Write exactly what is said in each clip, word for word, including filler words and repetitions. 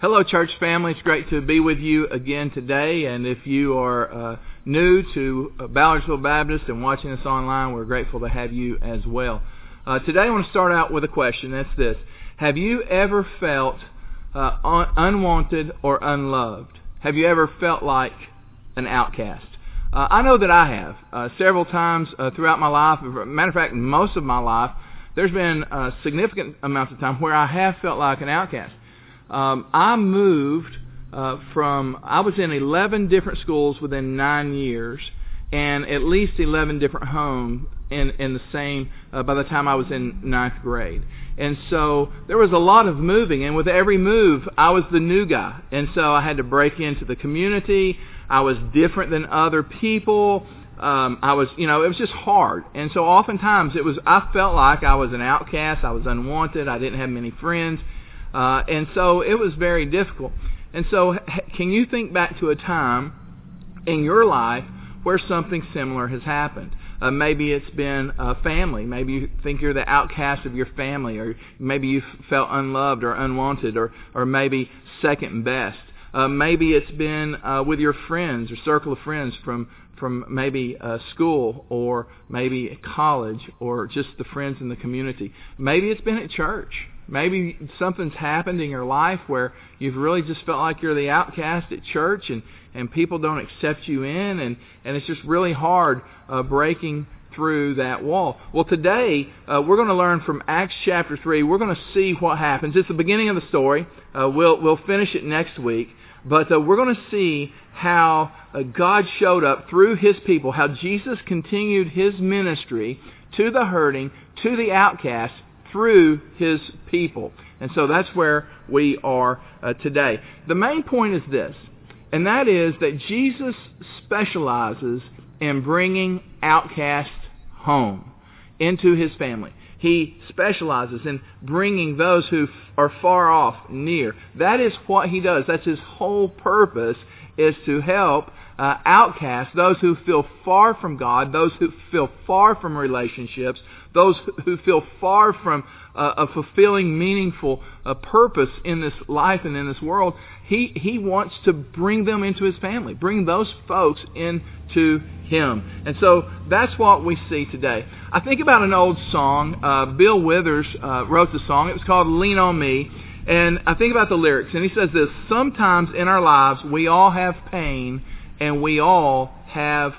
Hello, church family. It's great to be with you again today. And if you are uh, new to Ballardsville Baptist and watching us online, we're grateful to have you as well. Uh, today I want to start out with a question. That's this. Have you ever felt uh, un- unwanted or unloved? Have you ever felt like an outcast? Uh, I know that I have. Uh, several times uh, throughout my life, matter of fact, most of my life, there's been a significant amount of time where I have felt like an outcast. Um, I moved uh, from, I was in eleven different schools within nine years and at least eleven different homes in, in the same, uh, by the time I was in ninth grade. And so there was a lot of moving, and with every move, I was the new guy. And so I had to break into the community. I was different than other people. Um, I was, you know, it was just hard. And so oftentimes it was, I felt like I was an outcast. I was unwanted. I didn't have many friends. Uh, and so it was very difficult. And so can you think back to a time in your life where something similar has happened? Uh, maybe it's been a family. Maybe you think you're the outcast of your family, or maybe you felt unloved or unwanted, or, or maybe second best. Uh, maybe it's been uh, with your friends or circle of friends from from maybe uh, school or maybe college or just the friends in the community. Maybe it's been at church. Maybe something's happened in your life where you've really just felt like you're the outcast at church and, and people don't accept you in, and, and it's just really hard uh, breaking through that wall. Well, today uh, we're going to learn from Acts chapter three. We're going to see what happens. It's the beginning of the story. Uh, we'll, we'll finish it next week. But uh, we're going to see how uh, God showed up through His people, how Jesus continued His ministry to the hurting, to the outcast, through His people. And so that's where we are uh, today. The main point is this, and that is that Jesus specializes in bringing outcasts home into His family. He specializes in bringing those who are far off near. That is what He does. That's His whole purpose, is to help uh, outcasts, those who feel far from God, those who feel far from relationships, those who feel far from uh, a fulfilling, meaningful uh, purpose in this life and in this world. He he wants to bring them into His family, bring those folks into Him. And so that's what we see today. I think about an old song. Uh, Bill Withers uh, wrote the song. It was called Lean on Me. And I think about the lyrics. And he says this: sometimes in our lives we all have pain and we all have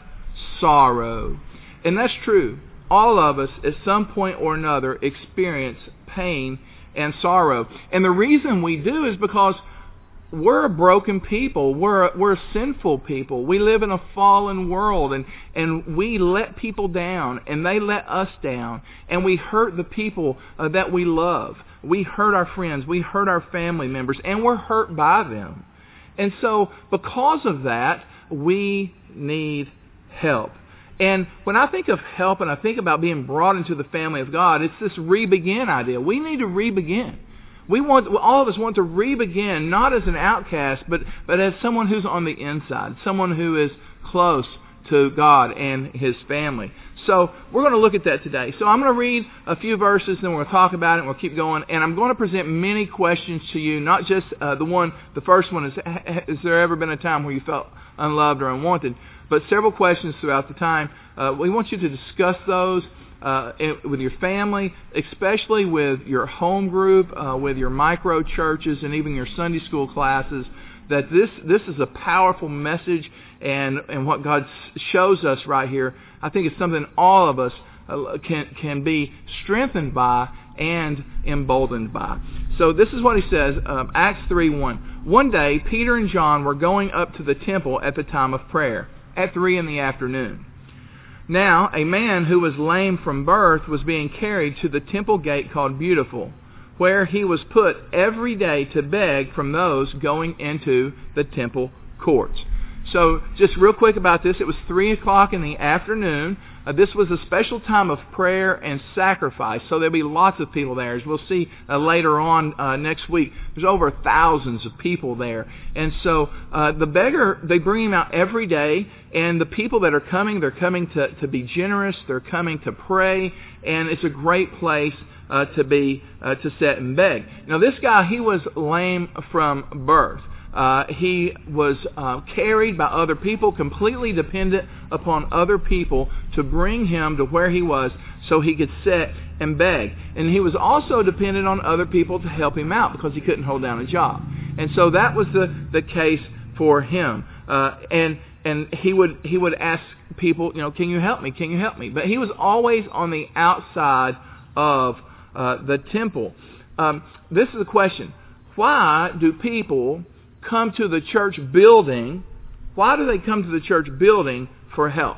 sorrow. And that's true. All of us, at some point or another, experience pain and sorrow. And the reason we do is because we're a broken people. We're a, we're a sinful people. We live in a fallen world, and, and we let people down, and they let us down, and we hurt the people uh, that we love. We hurt our friends. We hurt our family members, and we're hurt by them. And so, because of that, we need help. And when I think of help and I think about being brought into the family of God, it's this re-begin idea. We need to re-begin. We want, all of us want to re-begin, not as an outcast, but, but as someone who's on the inside, someone who is close to God and His family. So we're going to look at that today. So I'm going to read a few verses, then we're going to talk about it, and we'll keep going. And I'm going to present many questions to you, not just uh, the one, the first one is, has there ever been a time where you felt unloved or unwanted? But several questions throughout the time. Uh, we want you to discuss those uh, with your family, especially with your home group, uh, with your micro churches, and even your Sunday school classes. That this this is a powerful message, and, and what God shows us right here, I think it's something all of us uh, can can be strengthened by and emboldened by. So this is what he says, um, Acts three one. One day, Peter and John were going up to the temple at the time of prayer, at three in the afternoon. Now, a man who was lame from birth was being carried to the temple gate called Beautiful, where he was put every day to beg from those going into the temple courts. So just real quick about this, it was three o'clock in the afternoon. Uh, this was a special time of prayer and sacrifice, so there'll be lots of people there. As we'll see uh, later on uh, next week, there's over thousands of people there. And so uh, the beggar, they bring him out every day, and the people that are coming, they're coming to, to be generous, they're coming to pray, and it's a great place uh, to be, uh, to sit and beg. Now this guy, he was lame from birth. Uh, he was uh, carried by other people, completely dependent upon other people to bring him to where he was so he could sit and beg. And he was also dependent on other people to help him out because he couldn't hold down a job. And so that was the, the case for him. Uh, and and he would he would ask people, you know, can you help me? Can you help me? But he was always on the outside of uh, the temple. Um, this is the question. Why do people come to the church building? Why do they come to the church building for help?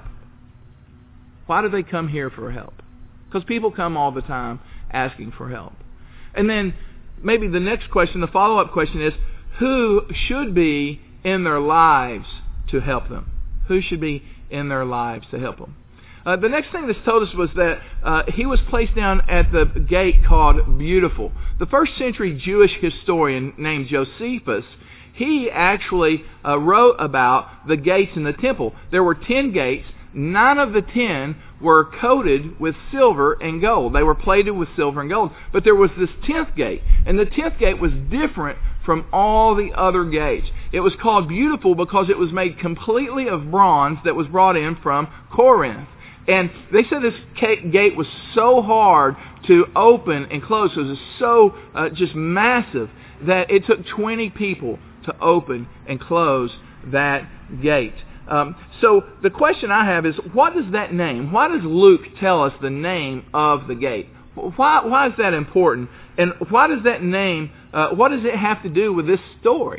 Why do they come here for help? Because people come all the time asking for help. And then maybe the next question, the follow-up question is, who should be in their lives to help them? Who should be in their lives to help them? Uh, the next thing this told us was that uh, he was placed down at the gate called Beautiful. The first century Jewish historian named Josephus, he actually uh, wrote about the gates in the temple. There were ten gates. Nine of the ten were coated with silver and gold. They were plated with silver and gold. But there was this tenth gate. And the tenth gate was different from all the other gates. It was called Beautiful because it was made completely of bronze that was brought in from Corinth. And they said this gate was so hard to open and close. It was so uh, just massive that it took twenty people to open and close that gate. Um, so the question I have is, what does that name, why does Luke tell us the name of the gate? Why, why is that important? And why does that name, uh, what does it have to do with this story?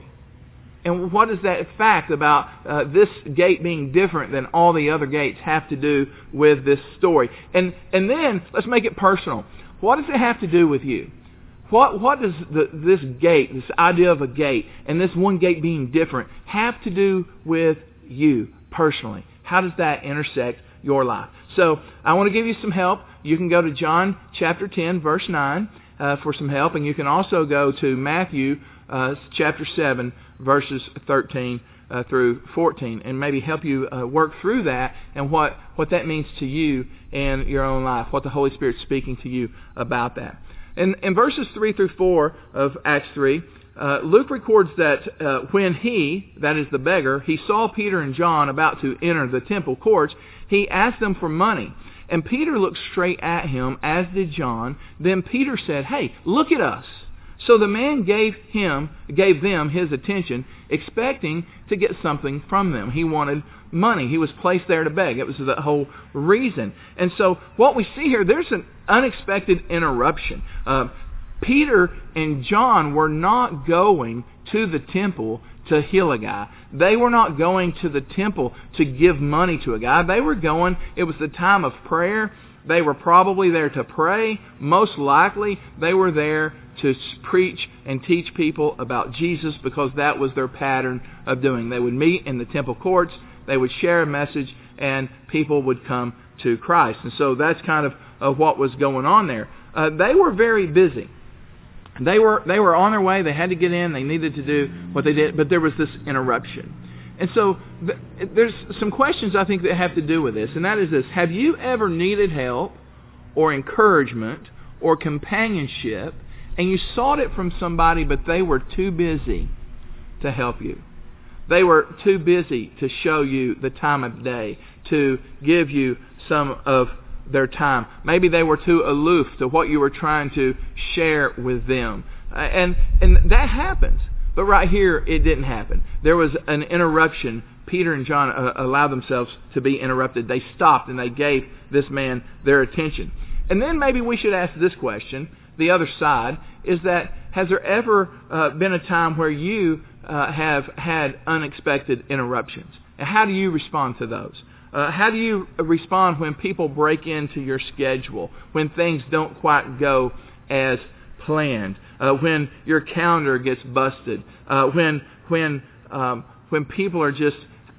And what does that fact about uh, this gate being different than all the other gates have to do with this story? And and then, let's make it personal. What does it have to do with you? What what does the, this gate, this idea of a gate, and this one gate being different, have to do with you personally? How does that intersect your life? So I want to give you some help. You can go to John chapter ten, verse nine uh, for some help, and you can also go to Matthew uh, chapter seven, verses thirteen uh, through fourteen, and maybe help you uh, work through that and what, what that means to you in your own life, what the Holy Spirit's speaking to you about that. In, in verses three through four of Acts three, uh, Luke records that uh, when he, that is the beggar, he saw Peter and John about to enter the temple courts, he asked them for money. And Peter looked straight at him, as did John. Then Peter said, "Hey, look at us." So the man gave him, gave them his attention, expecting to get something from them. He wanted money. He was placed there to beg. It was the whole reason. And so what we see here, there's an unexpected interruption. Uh, Peter and John were not going to the temple to heal a guy. They were not going to the temple to give money to a guy. They were going, it was the time of prayer. They were probably there to pray. Most likely, they were there to preach and teach people about Jesus because that was their pattern of doing. They would meet in the temple courts, they would share a message, and people would come to Christ. And so that's kind of uh, what was going on there. Uh, they were very busy. They were they were on their way. They had to get in. They needed to do what they did, but there was this interruption. And so th- there's some questions I think that have to do with this, and that is this. Have you ever needed help or encouragement or companionship, and you sought it from somebody, but they were too busy to help you? They were too busy to show you the time of day, to give you some of their time. Maybe they were too aloof to what you were trying to share with them. And and that happens. But right here, it didn't happen. There was an interruption. Peter and John uh, allowed themselves to be interrupted. They stopped and they gave this man their attention. And then maybe we should ask this question, the other side, is that has there ever uh, been a time where you uh, have had unexpected interruptions? And how do you respond to those? Uh, how do you respond when people break into your schedule, when things don't quite go as planned, uh, when your calendar gets busted, uh, when when um, when people are just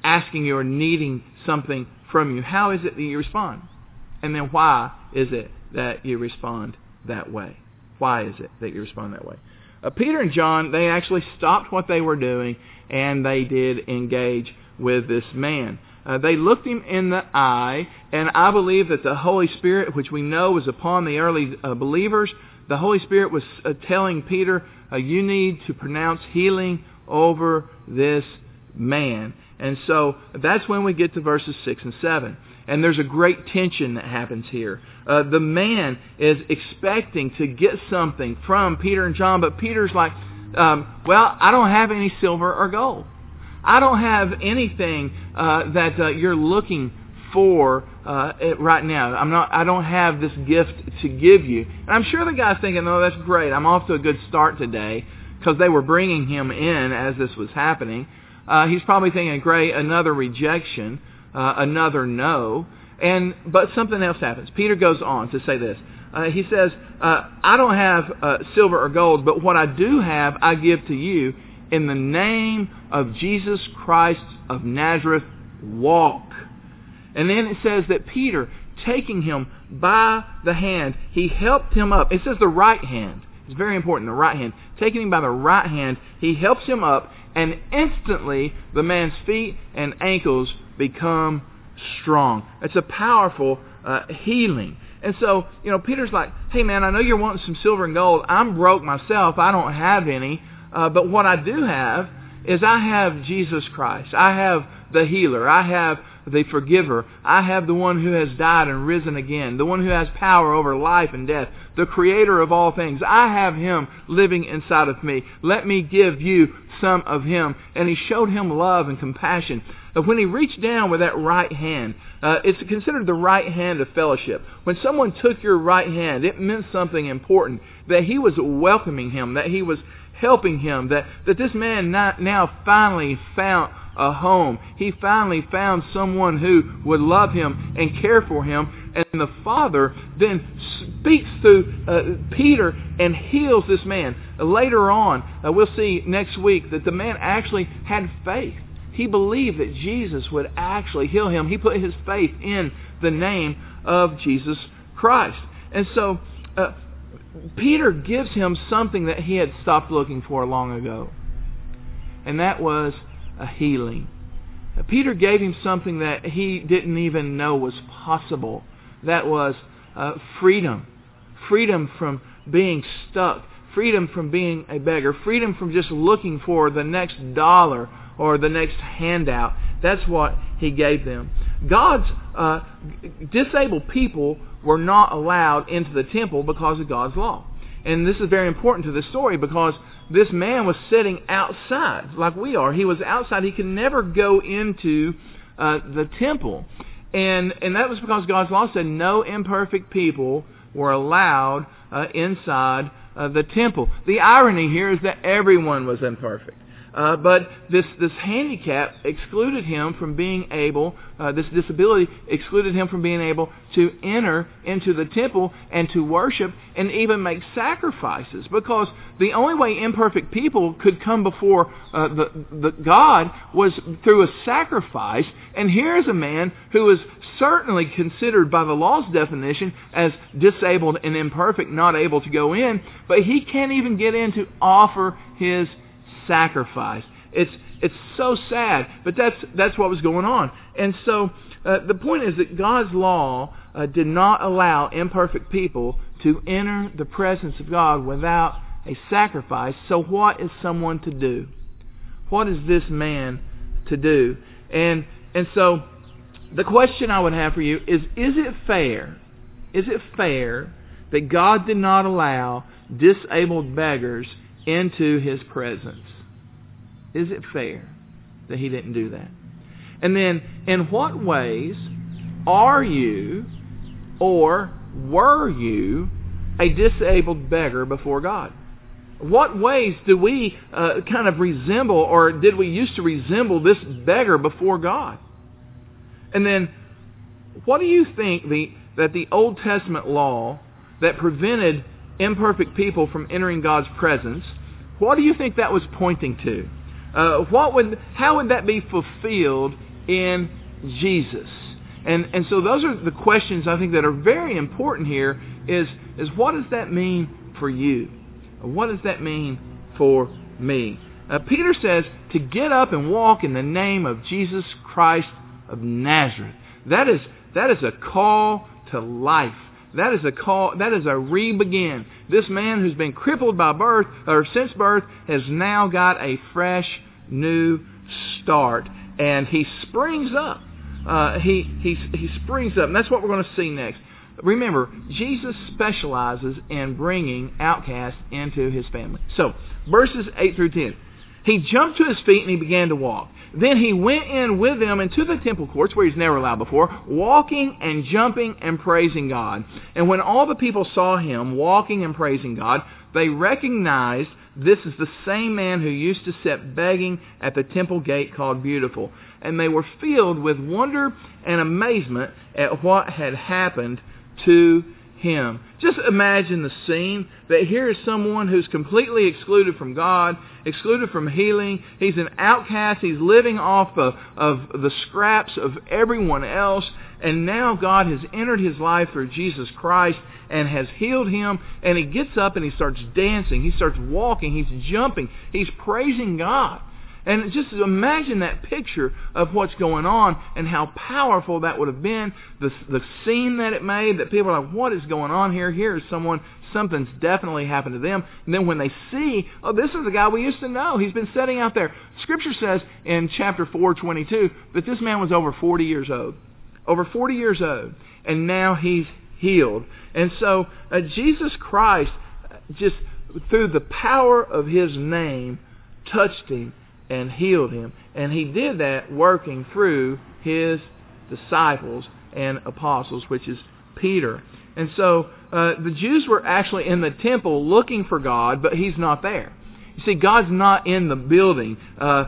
asking you or needing something from you, how is it that you respond? And then why is it that you respond that way? Why is it that you respond that way? Uh, Peter and John, they actually stopped what they were doing and they did engage with this man. Uh, they looked him in the eye, and I believe that the Holy Spirit, which we know was upon the early uh, believers, the Holy Spirit was uh, telling Peter, uh, you need to pronounce healing over this man. And so that's when we get to verses six and seven. And there's a great tension that happens here. Uh, the man is expecting to get something from Peter and John, but Peter's like, um, well, I don't have any silver or gold. I don't have anything uh, that uh, you're looking for uh, right now. I'm not. I don't have this gift to give you. And I'm sure the guy's thinking, oh, that's great. I'm off to a good start today, because they were bringing him in as this was happening. Uh, he's probably thinking, great, another rejection. Uh, another no, and but something else happens. Peter goes on to say this. Uh, he says, uh, I don't have uh, silver or gold, but what I do have I give to you. In the name of Jesus Christ of Nazareth, walk. And then it says that Peter, taking him by the hand, he helped him up. It says the right hand. It's very important, the right hand. Taking him by the right hand, he helps him up, and instantly the man's feet and ankles become strong. It's a powerful uh, healing. And so, you know, Peter's like, hey man, I know you're wanting some silver and gold. I'm broke myself. I don't have any. Uh, but what I do have is I have Jesus Christ. I have the healer. I have the forgiver. I have the one who has died and risen again. The one who has power over life and death. The creator of all things. I have him living inside of me. Let me give you some of him. And he showed him love and compassion. When he reached down with that right hand, uh, it's considered the right hand of fellowship. When someone took your right hand, it meant something important. That he was welcoming him. That he was helping him. That, that this man not, now finally found a home. He finally found someone who would love him and care for him. And the Father then speaks through uh, Peter and heals this man. Uh, later on, uh, we'll see next week that the man actually had faith. He believed that Jesus would actually heal him. He put his faith in the name of Jesus Christ. And so uh, Peter gives him something that he had stopped looking for long ago. And that was a healing. Uh, Peter gave him something that he didn't even know was possible. That was uh, freedom. Freedom from being stuck. Freedom from being a beggar. Freedom from just looking for the next dollar or the next handout. That's what he gave them. God's uh, disabled people were not allowed into the temple because of God's law. And this is very important to this story because this man was sitting outside like we are. He was outside. He could never go into uh, the temple. And and that was because God's law said no imperfect people were allowed uh, inside uh, the temple. The irony here is that everyone was imperfect. Uh, but this, this handicap excluded him from being able, uh, this disability excluded him from being able to enter into the temple and to worship and even make sacrifices. Because the only way imperfect people could come before uh, the, the God was through a sacrifice. And here's a man who is certainly considered by the law's definition as disabled and imperfect, not able to go in, but he can't even get in to offer his sacrifice. It's it's so sad, but that's that's what was going on. And so uh, the point is that God's law uh, did not allow imperfect people to enter the presence of God without a sacrifice. So what is someone to do? What is this man to do? And and so the question I would have for you is: Is it fair? Is it fair that God did not allow disabled beggars into His presence? Is it fair that He didn't do that? And then, in what ways are you or were you a disabled beggar before God? What ways do we uh, kind of resemble, or did we used to resemble this beggar before God? And then, what do you think the that the Old Testament law that prevented imperfect people from entering God's presence, what do you think that was pointing to? Uh, what would, how would that be fulfilled in Jesus? And and so those are the questions I think that are very important here is, is what does that mean for you? What does that mean for me? Uh, Peter says to get up and walk in the name of Jesus Christ of Nazareth. That is that is a call to life. That is a call. That is a re-begin. This man who's been crippled by birth or since birth has now got a fresh new start, and he springs up. Uh, he he he springs up, and that's what we're going to see next. Remember, Jesus specializes in bringing outcasts into his family. So, verses eight through ten. He jumped to his feet and he began to walk. Then he went in with them into the temple courts where he's never allowed before, walking and jumping and praising God. And when all the people saw him walking and praising God, they recognized this is the same man who used to sit begging at the temple gate called Beautiful. And they were filled with wonder and amazement at what had happened to him. Just imagine the scene that here is someone who's completely excluded from God, excluded from healing. He's an outcast. He's living off of, of the scraps of everyone else. And now God has entered his life through Jesus Christ and has healed him. And he gets up and he starts dancing. He starts walking. He's jumping. He's praising God. And just imagine that picture of what's going on and how powerful that would have been. The, the scene that it made, that people are like, what is going on here? Here is someone, something's definitely happened to them. And then when they see, oh, this is the guy we used to know. He's been sitting out there. Scripture says in chapter four twenty-two that this man was over forty years old. Over forty years old. And now he's healed. And so uh, Jesus Christ, just through the power of his name, touched him and healed him. And he did that working through his disciples and apostles, which is Peter. And so uh, the Jews were actually in the temple looking for God, but he's not there. You see, God's not in the building. Uh,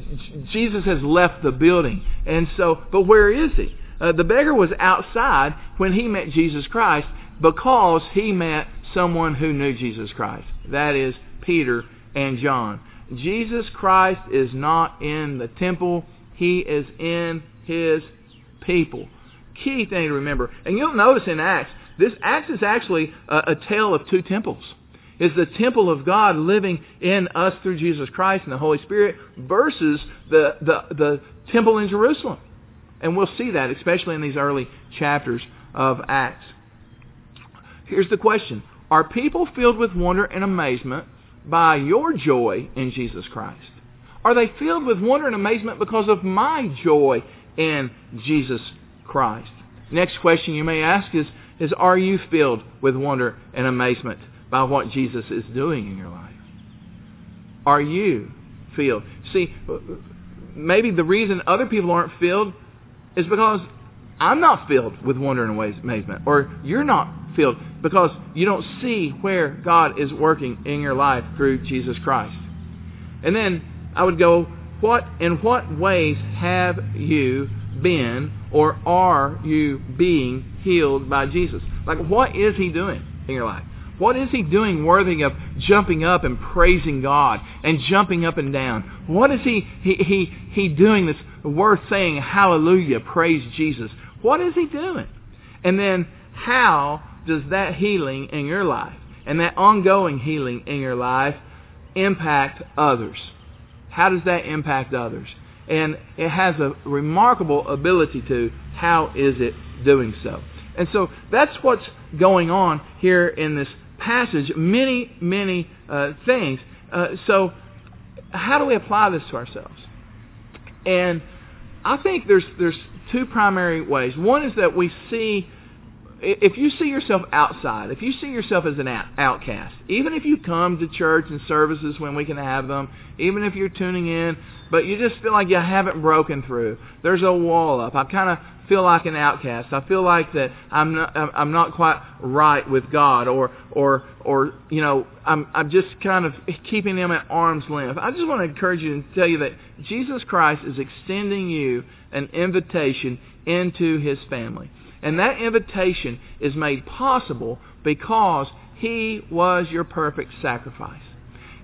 Jesus has left the building. And so, but where is he? Uh, the beggar was outside when he met Jesus Christ because he met someone who knew Jesus Christ. That is Peter and John. Jesus Christ is not in the temple. He is in his people. Key thing to remember. And you'll notice in Acts, this Acts is actually a, a tale of two temples. It's the temple of God living in us through Jesus Christ and the Holy Spirit versus the, the, the temple in Jerusalem. And we'll see that, especially in these early chapters of Acts. Here's the question. Are people filled with wonder and amazement by your joy in Jesus Christ? Are they filled with wonder and amazement because of my joy in Jesus Christ? Next question you may ask is, is are you filled with wonder and amazement by what Jesus is doing in your life? Are you filled? See, maybe the reason other people aren't filled is because I'm not filled with wonder and amazement, or you're not filled because you don't see where God is working in your life through Jesus Christ. And then I would go, what in what ways have you been or are you being healed by Jesus? Like, what is he doing in your life? What is he doing worthy of jumping up and praising God and jumping up and down? What is he he he, he doing that's worth saying hallelujah, praise Jesus? What is he doing? And then how does that healing in your life and that ongoing healing in your life impact others? How does that impact others? And it has a remarkable ability to. How is it doing so? And so that's what's going on here in this passage. Many, many uh, things. Uh, so how do we apply this to ourselves? And I think there's there's two primary ways. One is that we see, if you see yourself outside, if you see yourself as an outcast, even if you come to church and services when we can have them, even if you're tuning in, but you just feel like you haven't broken through, there's a wall up. I kind of feel like an outcast. I feel like that I'm not I'm not quite right with God, or or or you know I'm I'm just kind of keeping them at arm's length. I just want to encourage you and tell you that Jesus Christ is extending you an invitation into his family. And that invitation is made possible because he was your perfect sacrifice.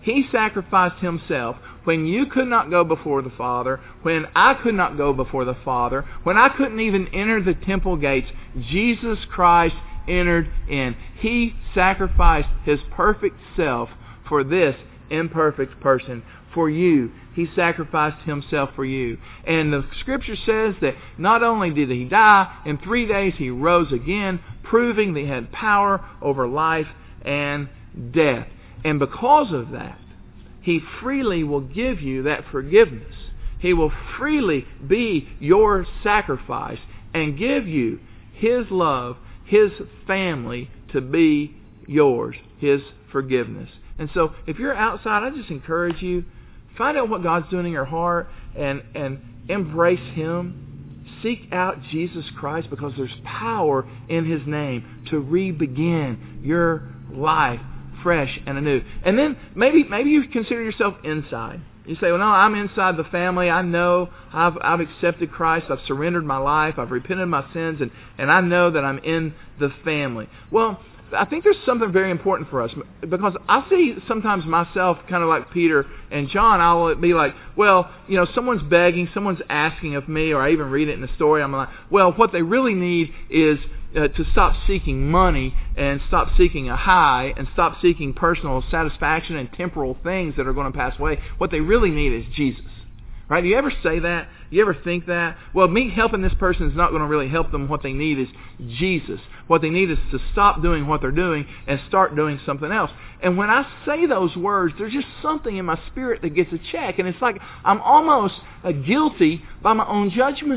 He sacrificed Himself when you could not go before the Father, when I could not go before the Father, when I couldn't even enter the temple gates. Jesus Christ entered in. He sacrificed His perfect self for this imperfect person. For you. He sacrificed Himself for you. And the Scripture says that not only did He die, in three days He rose again, proving that He had power over life and death. And because of that, He freely will give you that forgiveness. He will freely be your sacrifice and give you His love, His family to be yours, His forgiveness. And so if you're outside, I just encourage you, find out what God's doing in your heart and, and embrace Him. Seek out Jesus Christ, because there's power in His name to re-begin your life fresh and anew. And then maybe maybe you consider yourself inside. You say, well, no, I'm inside the family. I know I've I've accepted Christ. I've surrendered my life. I've repented of my sins, and, and I know that I'm in the family. Well, I think there's something very important for us, because I see sometimes myself kind of like Peter and John. I'll be like, well, you know, someone's begging, someone's asking of me, or I even read it in the story. I'm like, well, what they really need is uh, to stop seeking money and stop seeking a high and stop seeking personal satisfaction and temporal things that are going to pass away. What they really need is Jesus. Right? Do you ever say that? You ever think that? Well, me helping this person is not going to really help them. What they need is Jesus. What they need is to stop doing what they're doing and start doing something else. And when I say those words, there's just something in my spirit that gets a check. And it's like I'm almost uh, guilty by my own judgment.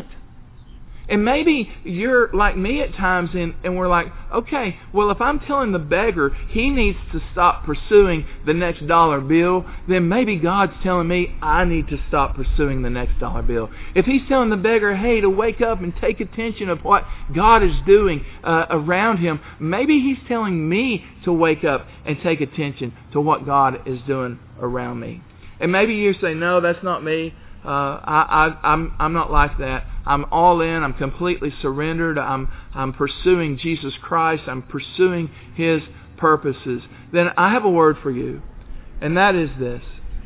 And maybe you're like me at times, and, and we're like, okay, well, if I'm telling the beggar he needs to stop pursuing the next dollar bill, then maybe God's telling me I need to stop pursuing the next dollar bill. If He's telling the beggar, hey, to wake up and take attention of what God is doing uh, around him, maybe He's telling me to wake up and take attention to what God is doing around me. And maybe you say, no, that's not me. Uh, I, I, I'm, I'm not like that. I'm all in. I'm completely surrendered. I'm, I'm pursuing Jesus Christ. I'm pursuing His purposes. Then I have a word for you, and that is this.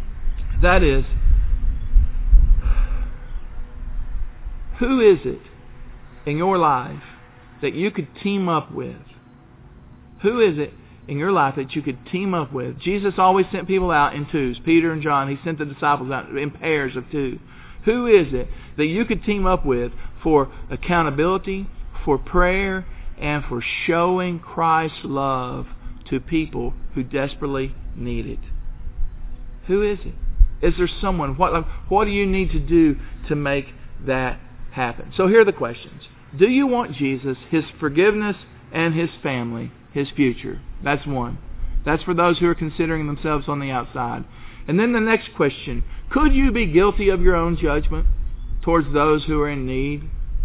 That is, who is it in your life that you could team up with? Who is it in your life that you could team up with? Jesus always sent people out in twos. Peter and John, He sent the disciples out in pairs of two. Who is it that you could team up with for accountability, for prayer, and for showing Christ's love to people who desperately need it? Who is it? Is there someone? What, what do you need to do to make that happen? So here are the questions. Do you want Jesus, His forgiveness, and His family, His future? That's one. That's for those who are considering themselves on the outside. And then the next question, could you be guilty of your own judgment towards those who are in need?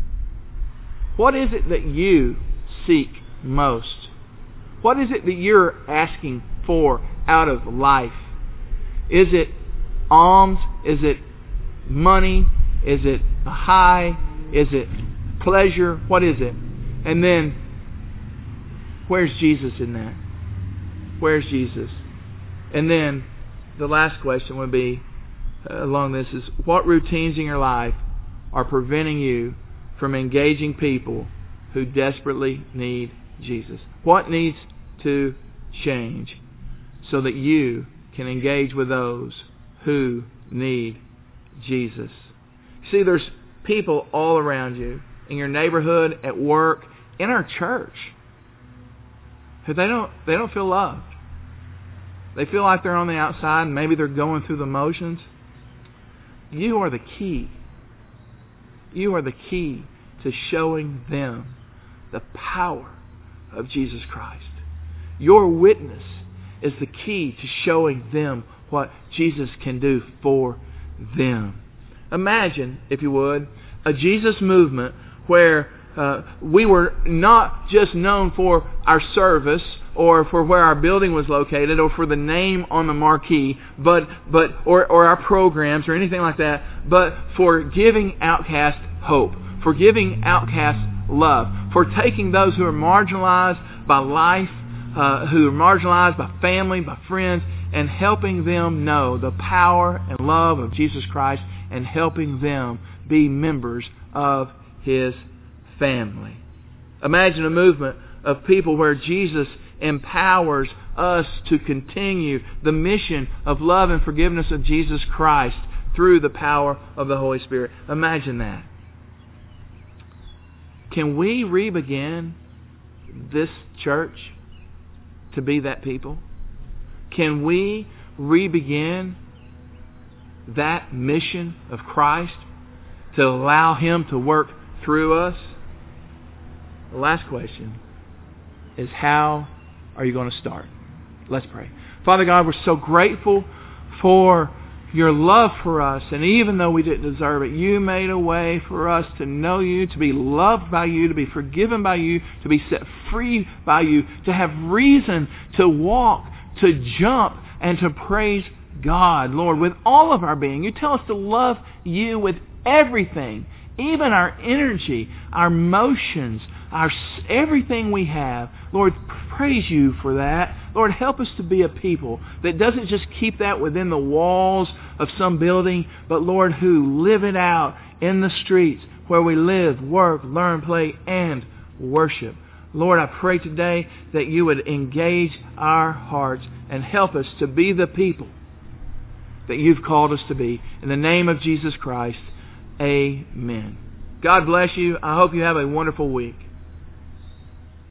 What is it that you seek most? What is it that you're asking for out of life? Is it alms? Is it money? Is it a high? Is it pleasure? What is it? And then, where's Jesus in that? Where's Jesus? And then the last question would be uh, along this is, what routines in your life are preventing you from engaging people who desperately need Jesus? What needs to change so that you can engage with those who need Jesus? See, there's people all around you, in your neighborhood, at work, in our church, who they don't they don't feel loved. They feel like they're on the outside, and maybe they're going through the motions. You are the key. You are the key to showing them the power of Jesus Christ. Your witness is the key to showing them what Jesus can do for them. Imagine, if you would, a Jesus movement where uh, we were not just known for our service or for where our building was located or for the name on the marquee, but but or, or our programs or anything like that, but for giving outcasts hope, for giving outcasts love, for taking those who are marginalized by life, uh, who are marginalized by family, by friends, and helping them know the power and love of Jesus Christ and helping them be members of His family. Imagine a movement of people where Jesus empowers us to continue the mission of love and forgiveness of Jesus Christ through the power of the Holy Spirit. Imagine that. Can we re-begin this church to be that people? Can we re-begin that mission of Christ to allow Him to work through us? The last question is, how are you going to start? Let's pray. Father God, we're so grateful for Your love for us, and even though we didn't deserve it, You made a way for us to know You, to be loved by You, to be forgiven by You, to be set free by You, to have reason to walk, to jump, and to praise God, Lord, with all of our being. You tell us to love You with everything, even our energy, our motions, our everything we have. Lord, praise You for that. Lord, help us to be a people that doesn't just keep that within the walls of some building, but Lord, who live it out in the streets where we live, work, learn, play, and worship. Lord, I pray today that You would engage our hearts and help us to be the people that You've called us to be. In the name of Jesus Christ, amen. God bless you. I hope you have a wonderful week.